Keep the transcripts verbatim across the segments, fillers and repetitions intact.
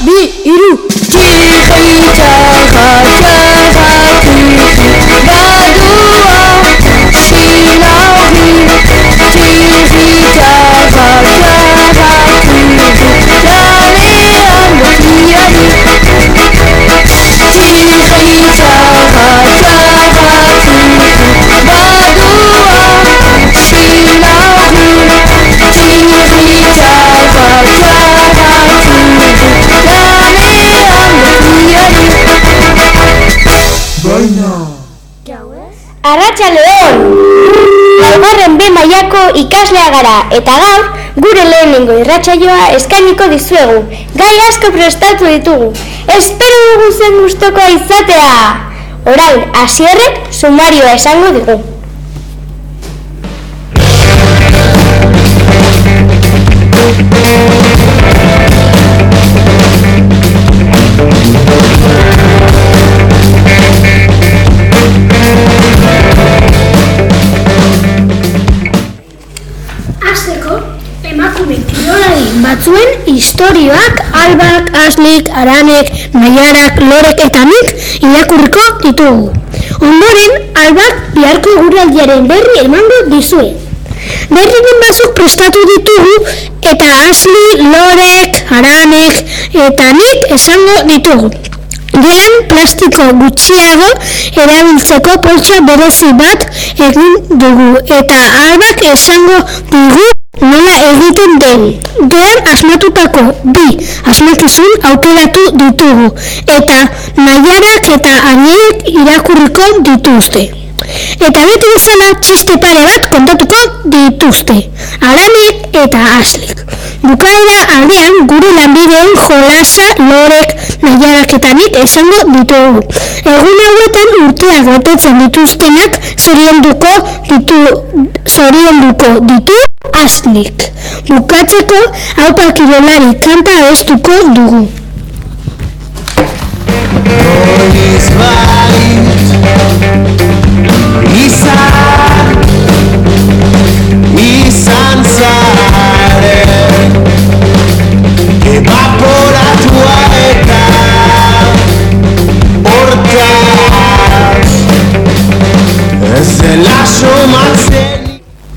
bi, hiru. Txirri txarra txarra txirri badua sinarri. Txirri txarra txarra txirri lanean lotiari. Txirri txarra txarra txirri badua sinarri. Txirri txarra txarra txirri lanean lotiari. Baina Arratsaldeon! Laugarren B mailako ikaslea gara eta gaur gure lehenengo irratsaioa eskainiko dizuegu. Gai asko prestatu ditugu. Espero dugu zen gustukoa izatea. Orain Hasierrek sumarioa esango digu. Batzuen istorioak Albak, Aslik, Aranek, Naiarak, Lorek eta nik irakurriko ditugu. Ondoren, Albak biharko eguraldiaren berri emango dizue. Berriren batzuk prestatu ditugu eta Asli, Lorek, Aranek eta nik esango ditugu. Gean plastiko gutxiago erabiltzeko poltsa berezi bat egin dugu eta Albak esango digu nola egiten den. Gean asmatutako bi asmakizun aukeratu ditugu eta Naiarak eta Aniek irakurriko dituzte. Eta beti bezala txiste pare bat kontatuko dituzte, Aranek eta Aslik. Bukaera aldean gure lanbideen jolasa Lorek, Naiarak eta nik esango ditugu. Egun hauetan urteak betetzen dituztenak zorionduko ditu, zorionduko ditu Aslik. Bukatzeko Aupa Kirolari kanta abestuko dugu. Izan, izan zaren evaporatua eta hortaz ez dela somatzen.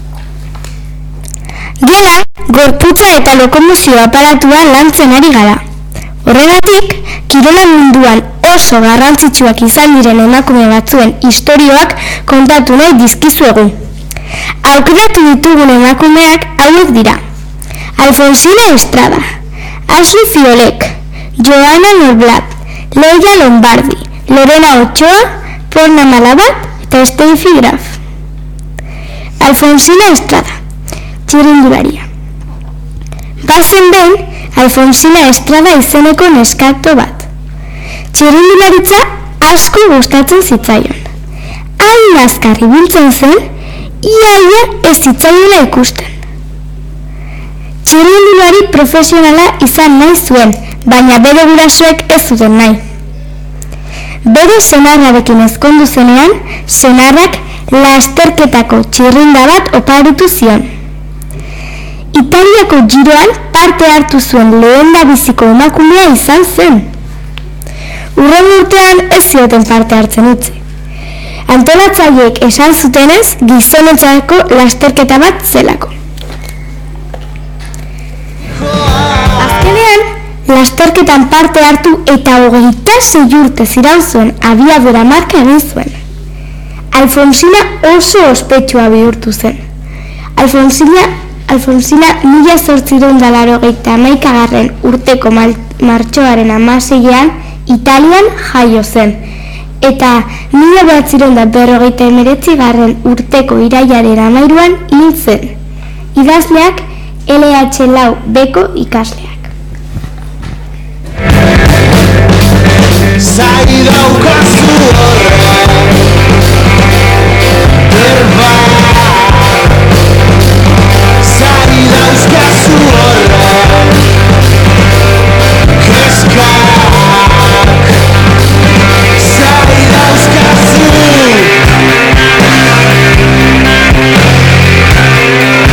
Gela, gorputza eta lokomozio aparatua lantzen ari gara. Horregatik, kirola munduan oso garrantzitsuak izan diren emakume batzuen istorioak kontatu nahi dizkizuegu. Aukeratu ditugun emakumeak hauek dira: Alfonsina Estrada, Asli Fiolek, Joana Noblat, Leia Lombardi, Lorena Ochoa, Porna Malabat eta Steffi Graf. Alfonsina Estrada, txirrindularia. Bazen behin, Alfonsina Estrada izeneko neskato bat. Txirrindularitza asko gustatzen zitzaion. Hain azkar ibiltzen zen, ia-ia ez zitzaiola ikusten. Txirrindulari profesionala izan nahi zuen, baina bere gurasoek ez zuten nahi. Bere senarrarekin ezkondu zenean, senarrak lasterketako txirrinda bat oparitu zion. Italiako giroan parte hartu zuen lehendabiziko emakumea izan zen. Hurrengo urtean ez zioten parte hartzen utzi. Antolatzaileek esan zutenez gizonentzako lasterketa bat zelako. Azkenean, lasterketan parte hartu eta hogeita sei urte ziraun zuen abiadura marka egin zuen. Alfonsina oso ospetsua bihurtu zen. Alfonsina Alfonsina mila zortziehun eta laurogeita hamaikagarren urteko martxoaren hamaseian Italian jaio zen, eta mila bederatziehun eta berrogeita hemeretzigarren urteko irailaren hamairuan hil zen. Idazleak L H lau beko ikasleak. Zari daukazu horren berba, zari dauzkazu horren kreskak, zari dauzkazu.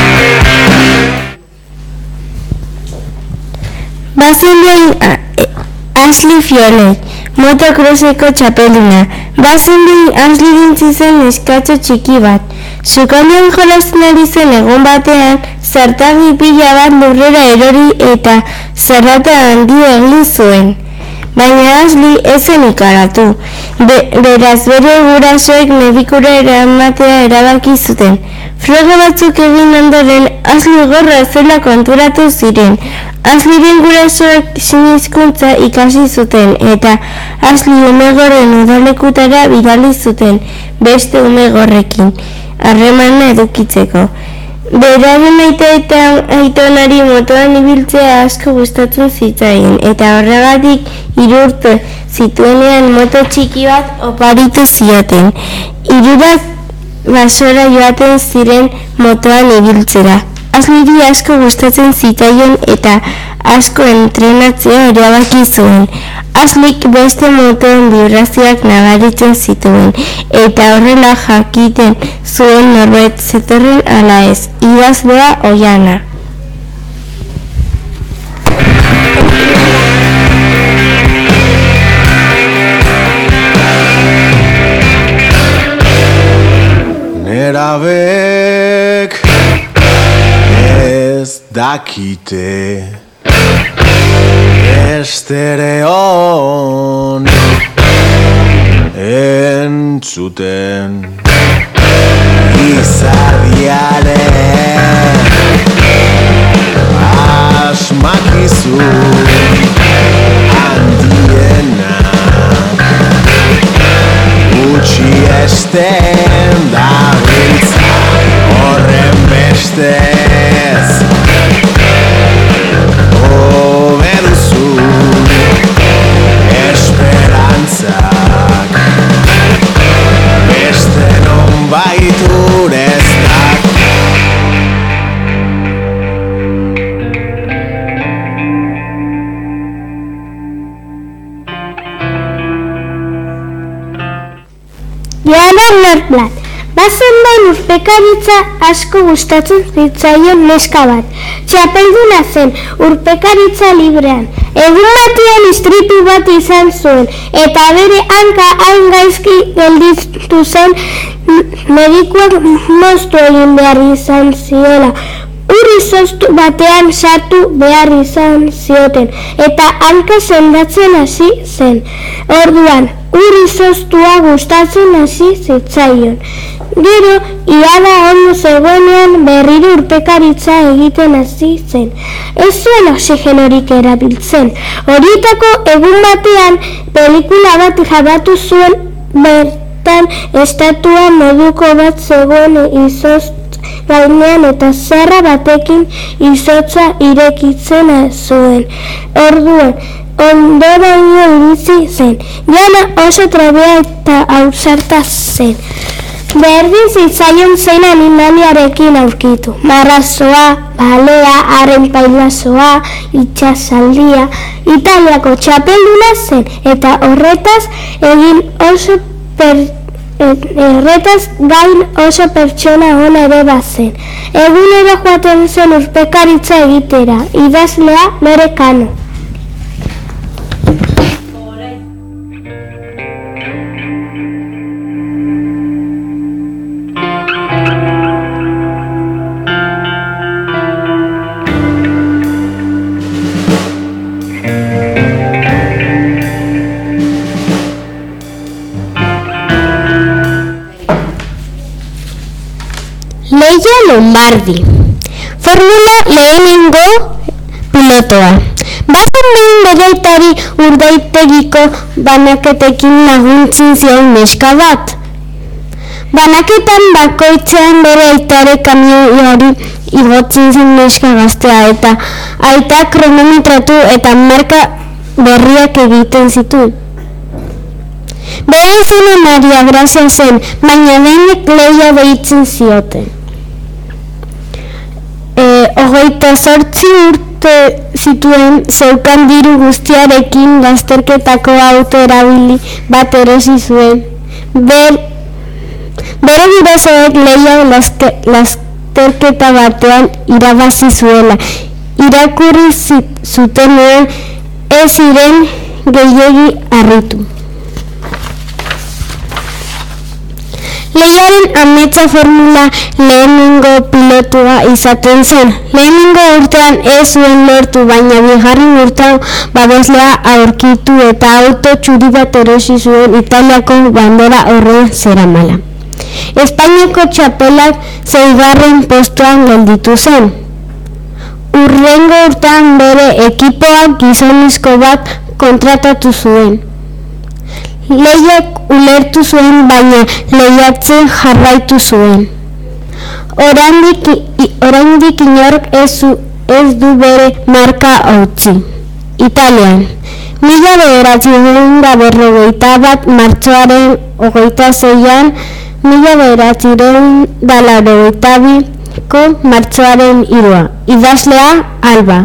Bazen behin, Ashley Fiolet, motocrosseko txapelduna. Bazen bi Ashley gintzi zen neskatxo txiki bat. Sukaldean jolasten ari zen egon batean, zartagi pila bat lurrera erori eta zarata handi egin zuen. Baina Ashley ez zen ikaratu. Be, beraz bere gurasoek medikura eramatea erabaki zuten. Froga batzuk egin ondoren Ashley gorra zela konturatu ziren. Ashleyren gurasoek sinizkuntza ikasi zuten eta Ashley umegorren udalekutara bidali zuten beste umegorrekin harremana edukitzeko. Beraren aita eta aitonari motoan ibiltzea asko gustatzen zitzaien eta horregatik hiru urte zituenean moto txiki bat oparitu zioten. Hirurak basora joaten ziren motoan ibiltzera. Ashleyri asko gustatzen zitzaion eta asko entrenatzea erabaki zuen. Ashleyk beste motoen vibrazioak nabaritzen zituen eta horrela jakiten zuen norbait zetorren ala ez. Idazlea Oiana. Nerabek ez dakite estereon entzuten izadiaren asmakizu handienak utxi esten dabiltza horren bestez hobeduzu esperantzak beste nonbait ureztak. Joana Norplat. Bazen bain urpekaritza asko gustatzen zitzaion neska bat. Txapelduna zen urpekaritza librean. Egun batean istripu bat izan zuen eta bere hanka hain gaizki gelditu zen medikuak moztu egin behar izan ziola. Ur izoztu batean sartu behar izan zioten eta hanka sendatzen hasi zen. Orduan, ur izoztua gustatzen hasi zitzaion. Gero, iada ondo zegoenean berriro urpekaritza egiten hasi zen. Ez zuen oxigenorik erabiltzen. Horietako egun batean pelikula bat grabatu zuen bertan estatua moduko bat zegoen izoztu gainean eta zerra batekin izotza irekitzen zuen. Orduan, ondoraino iritsi zen. Jana oso trebea eta ausarta zen. Berdin zitzaion zein animaliarekin aurkitu. Marrazoa, balea, haren pailazoa, itxasaldia, Italiako txapelduna zen eta horretaz egin oso per Erretaz gain oso pertsona ona ere bazen. Egunero joaten zen urpekaritza egitera. Idazlea Lore Kano. Leia Lombardi, formula lehenengo pilotoa. Bazen behin bere aitari urdaitegiko banaketekin laguntzen zion neska bat. Banaketan bakoitzean bere aitare kamioiari igotzen zen neska gaztea eta aita kronometratu eta marka berriak egiten zituen. Bere izena Maria Grazia zen, baina denek Leia deitzen zioten. E, hogeita zortzi urte zituen zeukan diru guztiarekin lasterketako auto erabili bat erosi zuen. Ber, bere gurasoek Leia lasterketa batean irabazi zuela. Irakurri zutenean ez ziren gehiegi harritu. Lehiaren ametsa formula lehenengo pilotua izaten zen. Lehenengo urtean ez zuen lortu, baina bigarren urtean babeslea aurkitu eta auto txuri bat erosi zuen Italiako bandera horren zeramala. Espainiako txapelak seigarren postuan gelditu zen. Hurrengo urtean bere ekipoak gizonezko bat kontratatu zuen. Lehiak ulertu zuen, baina lehiatzen jarraitu zuen. Oraindik oraindik inork ez, ez du bere marka utzi. Italian, mila bederatziehun eta berrogeita bat martxoaren hogeita seian, mila bederatziehun eta laurogeita biko martxoaren hirua. Idazlea Alba.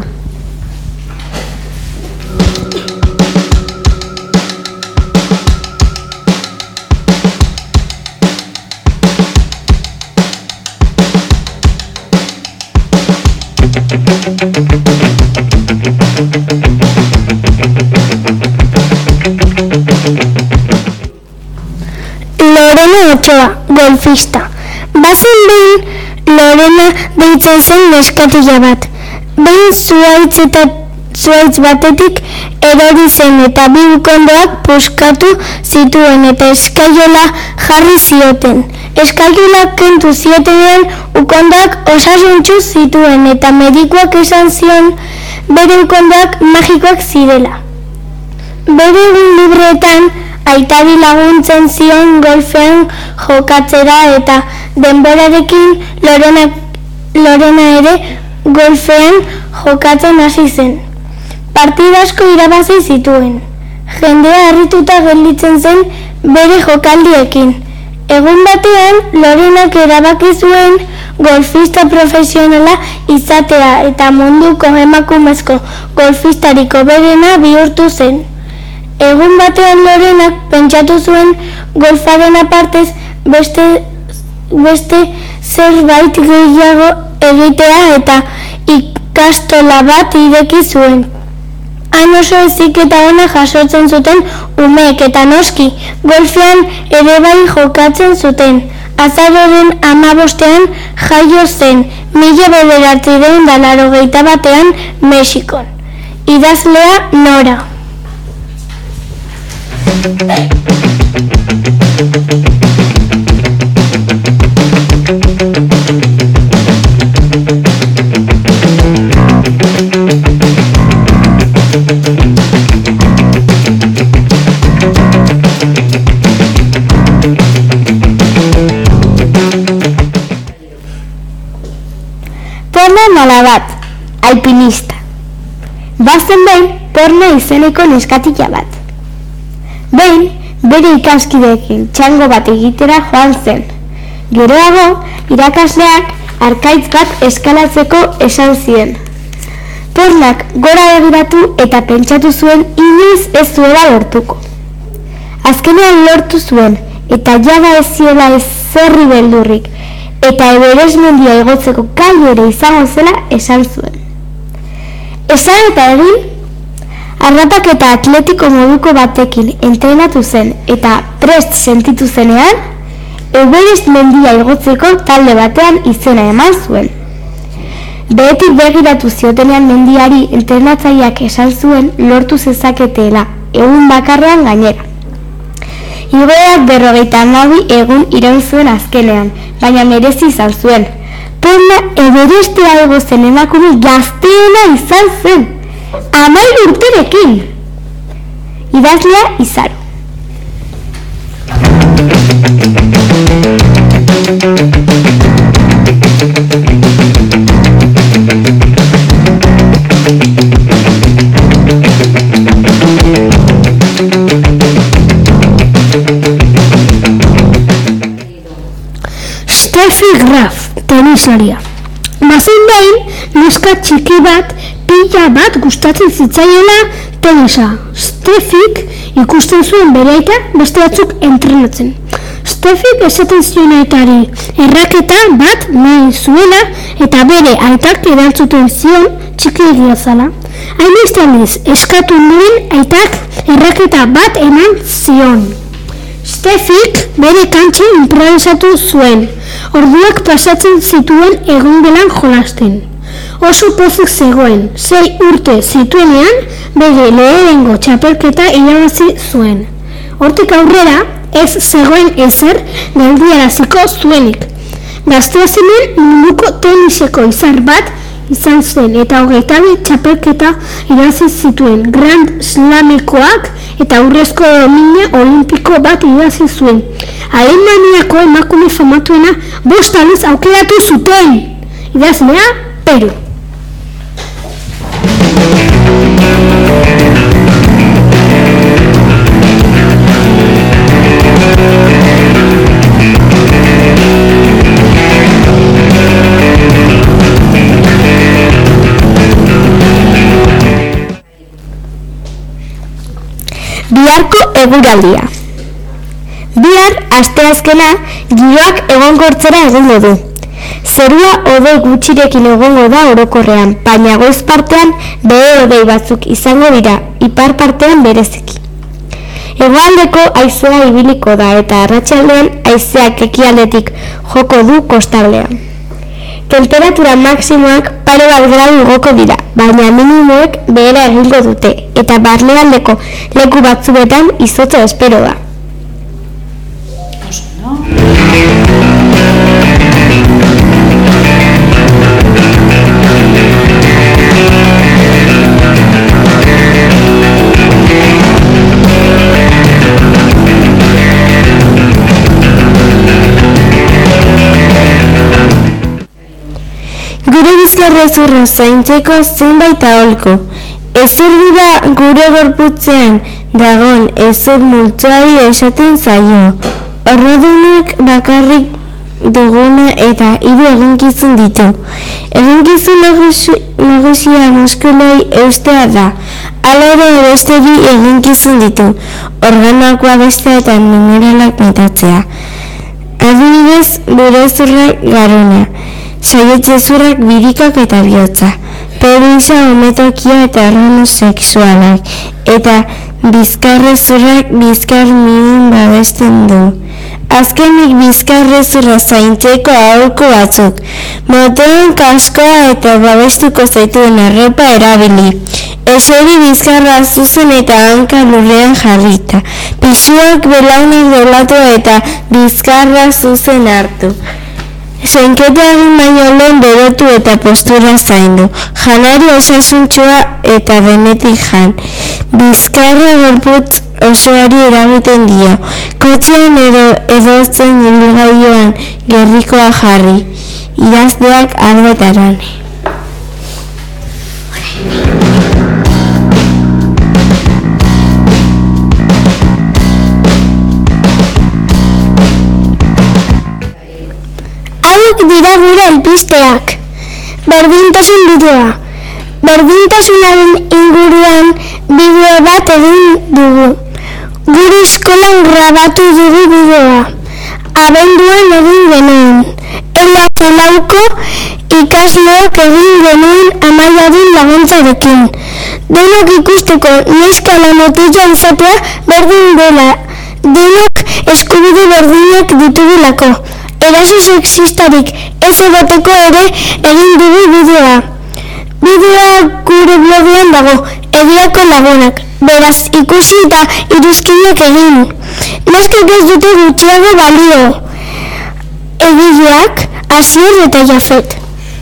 Lorena Ochoa, golfista. Bazen behin Lorena deitzen zen neskatila bat. Behin zuhaitz eta zuhaitz batetik erori zen eta bi ukondoak puskatu zituen eta eskaiola jarri zioten. Eskaiola kentu ziotenean ukondoak osasuntsu zituen eta medikuak esan zion bere ukondoak magikoak zirela. Bere egun libreetan aitari laguntzen zion golfean jokatzera eta denborarekin Lorena, Lorena ere golfean jokatzen hasi zen. Partida asko irabazi zituen. Jendea harrituta gelditzen zen bere jokaldiekin. Egun batean Lorenak erabaki zuen golfista profesionala izatea eta munduko emakumezko golfistarik hoberena bihurtu zen. Egun batean Lorenak pentsatu zuen golfaren apartez beste, beste zerbait gehiago egitea eta ikastola bat ireki zuen. Han oso heziketa ona jasotzen zuten umeek eta noski golfean ere bai jokatzen zuten. Azaroren hamabostean jaio zen, mila bederatziehun eta laurogeita batean Mexikon. Idazlea Nora. Porno nola bat, alpinista. Bazen behin porno izeneko neskatila bat. Behin, bere ikaskideekin txango bat egitera joan zen. Geroago, irakasleak arkaitz bat eskalatzeko esan zien. Pornak gora begiratu eta pentsatu zuen inoiz ez zuela lortuko. Azkenean lortu zuen eta jada ez ziela ezerri beldurrik eta Everest mendia igotzeko gai ere izango zela esan zuen. Esan eta egin, arrapak eta atletiko moduko batekin entrenatu zen eta prest sentitu zenean, Everest mendia igotzeko talde batean izena eman zuen. Behetik begiratu ziotenean mendiari entrenatzaileak esan zuen lortu zezaketeela, egun bakarrean gainera. Igoerak berrogeita hamabi egun iraun zuen azkenean, baina merezi izan zuen. Porna Everestea igo zen emakume gazteena izan zen, hamairu urterekin. Idazlea Izaro. Steffi Graf, tenisaria. Bazen behin, neska txiki bat, pila bat gustatzen zitzaiela tenisa. Steffik ikusten zuen bere aita beste batzuk entrenatzen. Steffik esaten zion aitari erraketa bat nahi zuela eta bere aitak erantzuten zion txiki egia zala. Hainbeste aldiz eskatu nuen aitak erraketa bat eman zion. Stefik bere kantxen improvisatu zuen, orduak pasatzen zituen egongelan jolasten. Oso pozik zegoen, sei urte zituenean bere lehenengo txapelketa irabazi zuen. Hortik aurrera ez zegoen ezer geldiaraziko zuenik. Gaztea zenen munduko teniseko izar bat izan zen eta hogeita bi txapelketa irabazi zituen, Grand Slamekoak eta urrezko domina olimpiko bat irabazi zuen. Alemaniako emakume famatuena bost aldiz aukeratu zuten. Idazlea, Peru. Biharko eguraldia. Bihar asteazkena giroak egonkortzera egingo du. Zerua hodei gutxirekin egongo da orokorrean, baina goiz partean behe hodei batzuk izango dira, ipar partean bereziki. Hegoaldeko haizea ibiliko da eta arratsaldean haizeak ekialdetik joko du kostaldean. Temperatura maximoak pare bat gradu igoko dira, baina minimoek behera egingo dute eta barnealdeko leku batzuetan izotza espero da. Gure bizkarrezurra zaintzeko zenbait aholku. Ezurdura gure gorputzean dagon ezur multzoari esaten zaio. Orrodunek bakarrik duguna eta hiru eginkizun ditu. Eginkizun nagusia muskuloi eustea da. Hala ere beste bi eginkizun ditu. Organoak babestea eta mineralak metatzea. Adibidez, burezurrak garuna. Saietze-zurrak birikak eta bihotza, perisa ometokia eta organo sexualak, eta bizkarrezurrak bizkar mimin babesten du. Azkenik bizkarrezurra zaintzeko aholku batzuk, motoen kaskoa eta babestuko zaituen arropa erabili. Eseri bizkarra zuzen eta hanka lurrean jarrita, pisuak belaunak dolatu eta bizkarra zuzen hartu. Zainketa egin baino lehen berotu eta postura zaindu. Janari osasuntsua eta benetik jan. Bizkarra gorputz osoari eragiten dio. Kotxean edo edotzen ibilgailuan gerrikoa jarri. Idazleak Albert Arane. Dira gure alpisteak. Berdintasun bideoa. Berdintasunaren inguruan bideo bat egin dugu. Gure eskolan grabatu dugu bideoa. Abenduan egin genuen. Elak elauko ikasleok egin genuen Amaiaren laguntzarekin. Denok ikusteko neska la motila izatea berdin dela. Denok eskubide berdinak ditugulako. Eraso sexistarik ez egoteko ere egin dugu bideoa. Bideoa gure blogean dago, egiako lagunak, beraz ikusi eta iruzkinak egin. Neskak ez dute gutxiago balio. Egileak, Asier eta Jafet.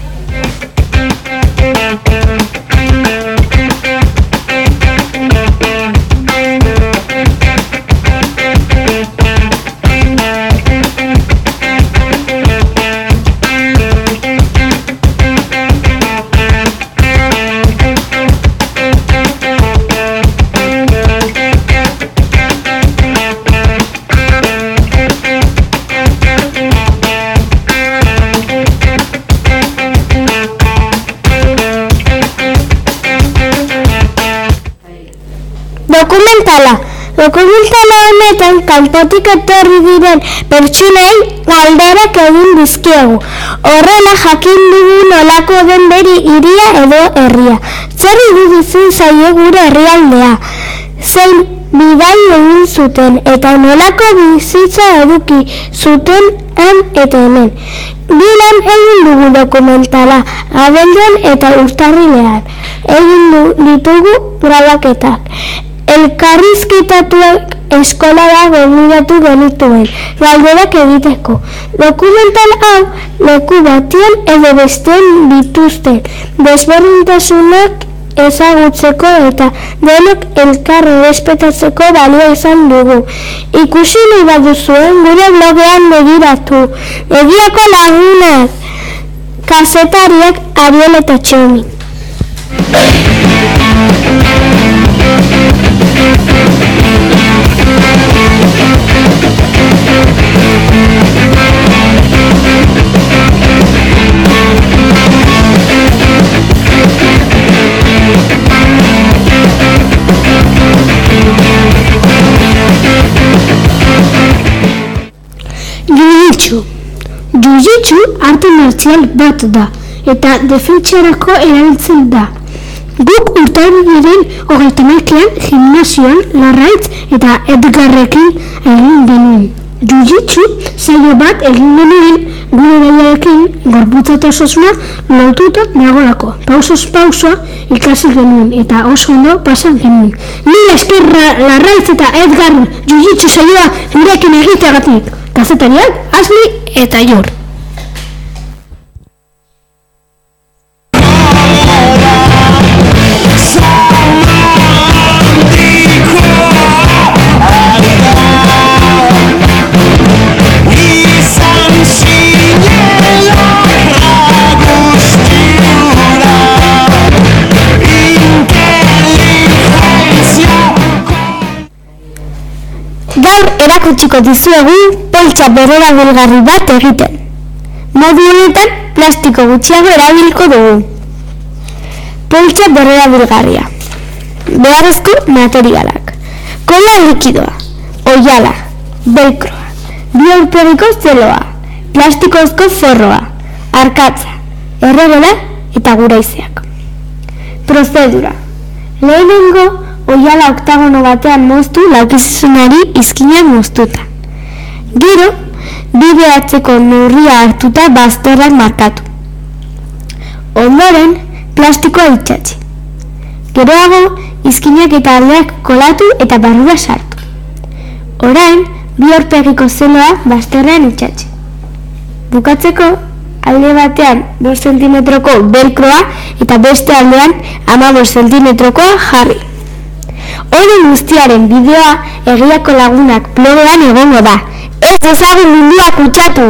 Dokumentala. Dokumentala honetan kanpotik etorri diren pertsonei galderak egin dizkiegu. Horrela jakin dugu nolako den bere hiria edo herria. Zer irudizun zaie gure herrialdea? zein bidai egin zuten eta nolako bizitza eduki zuten han eta hemen. Bilan egin dugu dokumentala, abenduan eta urtarrilean. Egin ditugu grabaketak. Elkarrizketatuak eskolara gonbidatu genituen, galderak egiteko. Dokumental hau leku batean edo bestean dituzten desberdintasunak ezagutzeko eta denok elkarri errespetatzeko balio izan dugu. Ikusi nahi baduzuen gure blogean begiratu. Egiako lagunak, kazetariak Ariel eta Txomin. Jiu-jitsu. Jiu-jitsu arte martzial bat da, eta defentsarako erabiltzen da. Guk urtarrilaren hogeita hamaikean gimnasioan Larraitz eta Edgarrekin egin genuen. Jiu-jitsu saio bat egin genuen gure baiarekin gorputza eta osasuna lotuta nagolako. Pausoz pausoa ikasi genuen eta oso ondo pasan genuen. Mila esker Larraitz eta Edgar jiu-jitsu saioa gurekin egiteagatik. Kazetariak, Asli eta Jor. Gaur erakutsiko dizuegu poltsa berrerabilgarri bat egiten. Modu honetan plastiko gutxiago erabiliko dugu. Poltsa berrerabilgarria. Beharrezko materialak. Kola likidoa, oiala, velcroa, bi aurpegiko zeloa, plastikozko forroa, arkatza, erregela eta guraizeak. Prozedura. Lehenengo oiala oktagono batean moztu laukizunari izkina moztuta. Gero, bideatzeko neurria hartuta bazterrak markatu. Ondoren, plastikoa itxatzi. Geroago, izkinak eta aldeak kolatu eta barrura sartu. Orain, bi aurpegiko zeloa bazterrean itxatzi. Bukatzeko, alde batean bost zentimetroko velcroa eta beste aldean hamabost zentimetrokoa jarri. Hori guztiaren bideoa Egiako Lagunak blogean egongo da. Ez dezagun munduak kutsatu!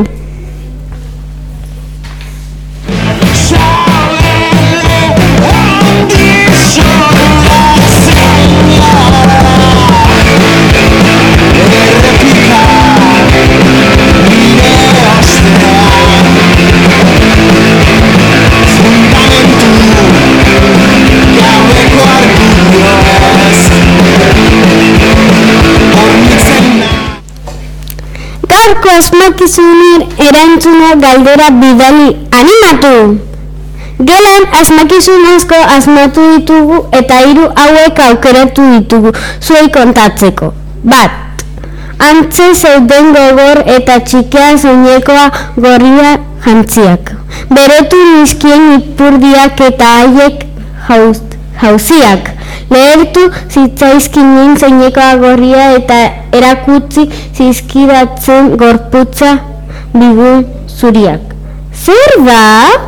Gaurko asmakizunen erantzuna galdera bidali animatu! Gelan asmakizun asko asmatu ditugu eta hiru hauek aukeratu ditugu zuei kontatzeko. Bat. Antze zeuden gogor eta txikea zeinekoa gorria jantziak. Beretu nizkien ipurdiak eta haiek jauz, jauziak. Lehertu zitzaizkinen zeinekoa gorria eta erakutzi zizkidatzen gorputza bigun zuriak. Zer da?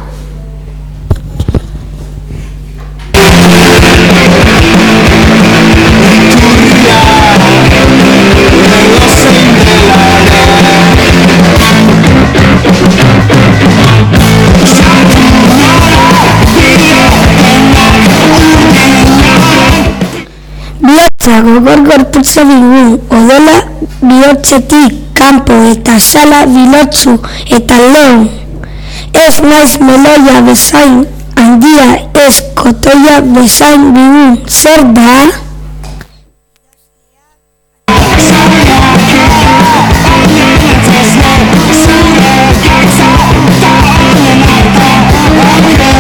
Gogor gorputza bigun, odola bihotzetik kanpo eta sala bilotzu eta lo. Ez naiz meloia bezain handia, ez kotoia bezain bigun. Zer da?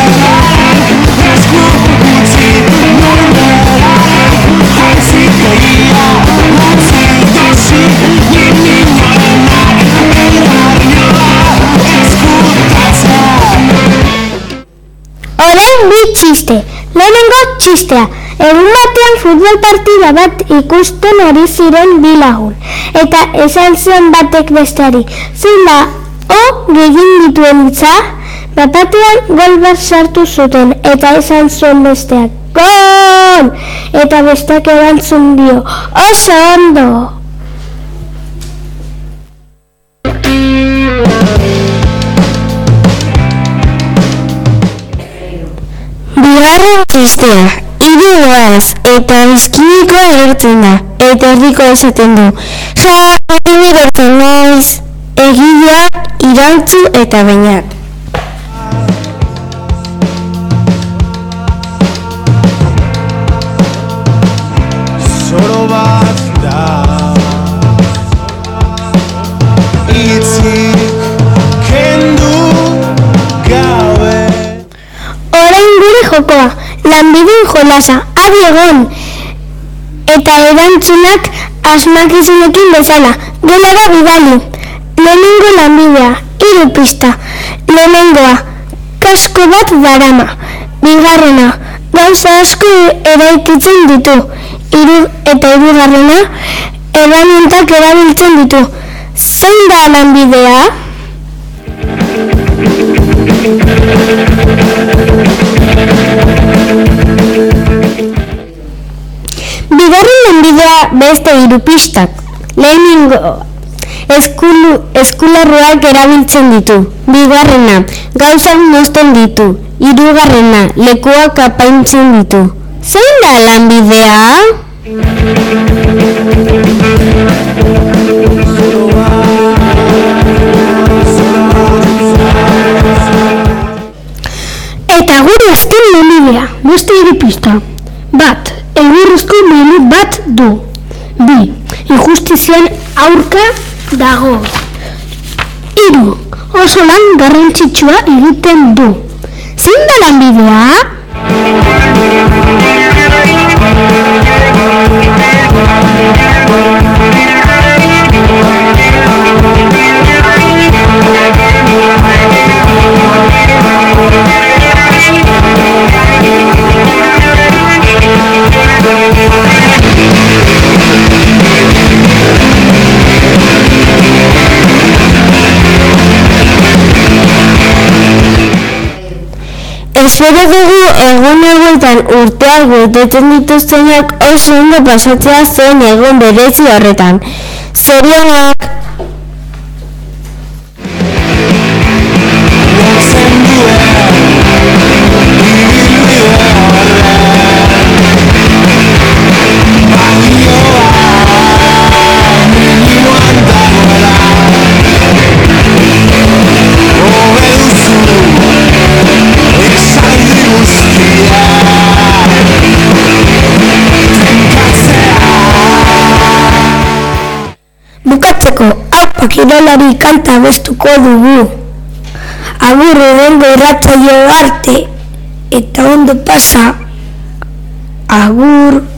We'll be right back. txistea. Egun batean futbol partida bat ikusten ari ziren bi lagun. Eta esan zion batek besteari, zein da, o gehien dituen hitza? Bapatean gol bat sartu zuten, eta esan zuen besteak, gol! Eta besteak erantzun dio, oso ondo! Bigarren txistea, hiru doaz, eta bizkiniko agertzen da, eta erdiko esaten du. Ja, hain egertzen naiz, egilea, irantzu eta bainat. Zoro bat da itzik kendu gabe. Orain gure jokoa, lanbideen jolasa, adi egon! Eta erantzunak asmakizunekin bezala, gelara bidali. Lehenengo lanbidea, hiru pista. Lehenengoa, kasko bat darama. Bigarrena, gauza asko eraikitzen ditu. Hiru eta hirugarrena, erramintak erabiltzen ditu. Zein da lanbidea? Bigarren lanbidea beste hiru pistak. Lehenengo, eskulu, eskularruak erabiltzen ditu. Bigarrena, gauzak mozten ditu. Hirugarrena, lekuak apaintzen ditu. Zein da lanbidea? Eta gure azken lanbidea, beste hiru pista. Bat, egurrezko menu bat du. Bi, injustizian aurka dago. Hiru, oso lan garrantzitsua egiten du. Zein da lanbidea? Espero dugu egun eguetan urteak betetzen dituztenak oso ondo pasatzea zen egun berezi horretan. Zorionak! Bukatzeko, haupa kirolari kanta bestuko dugu. Agur edengo irratzaio arte, eta ondo pasa. Agur.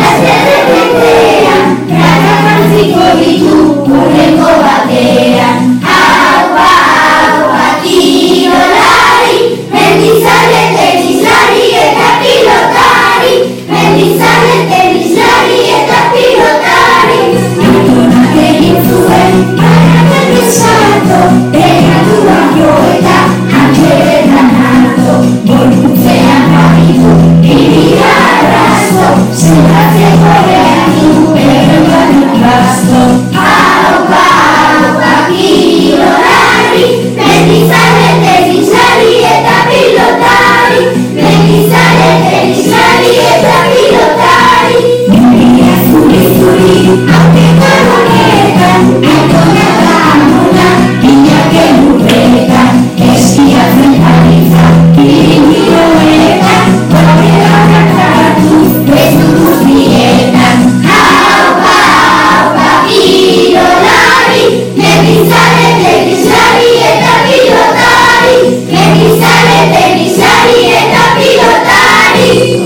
Horreko batean Mendizale, tenisari eta pilotari. Mendizale, tenisari eta pilotari.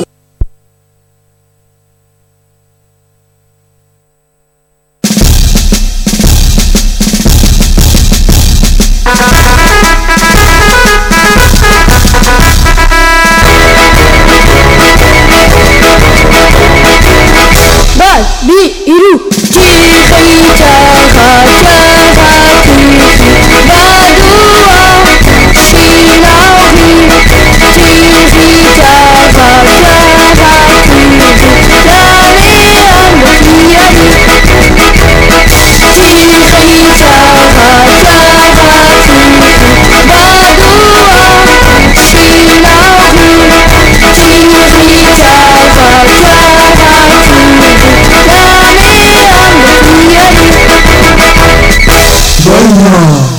Bi, iru. Txiki txaka txaka txiki badua sinauhi. Txiki txaka txaka txiki lanean begiari. Txiki txaka txaka txiki badua sinauhi. Txiki txaka txaka txiki Bueno.